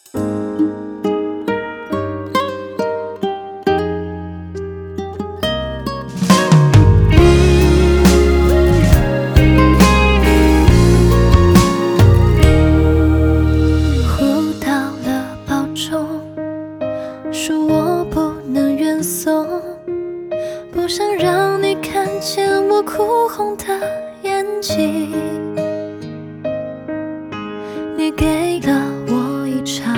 恕我不能远送，不想让你看见我哭红的眼睛。你给了我一场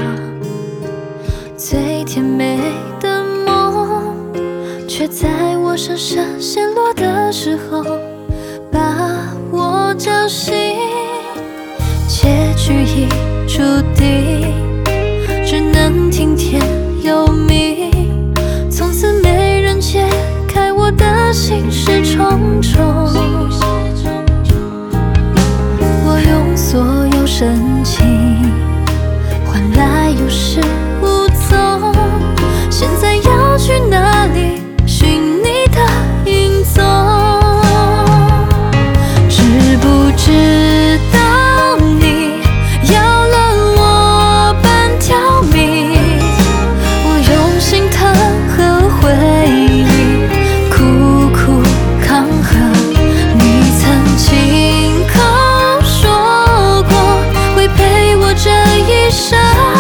最甜美的梦，却在我闪闪陷落的时候把我叫醒。结局已注定，只能听天由命，从此没人解开我的心事重重。我用所有深情换来有始无踪，现在要去哪里寻你的影踪？知不知道你要了我半条命？用心疼和回忆苦苦抗衡，你曾亲口说过会陪我这一生，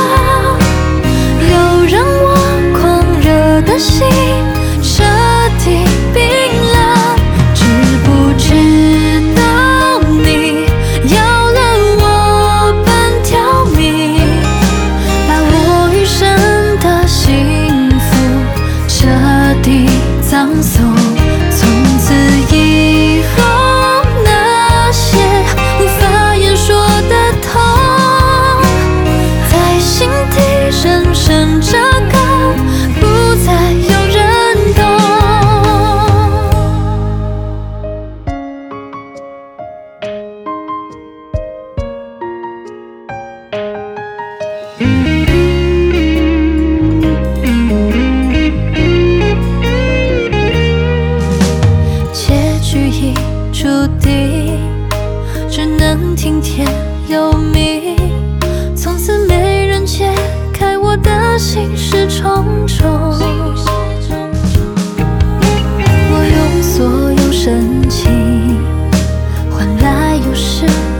又让我狂热的心彻底冰冷。知不知道你要了我半条命，把我余生的幸福彻底葬送。从此以后，那些无法言说的痛，在心底深深扎根，不再有人懂。结局已注定，只能听天由命，从此没人解开我的心事重重。我用所有深情换来有始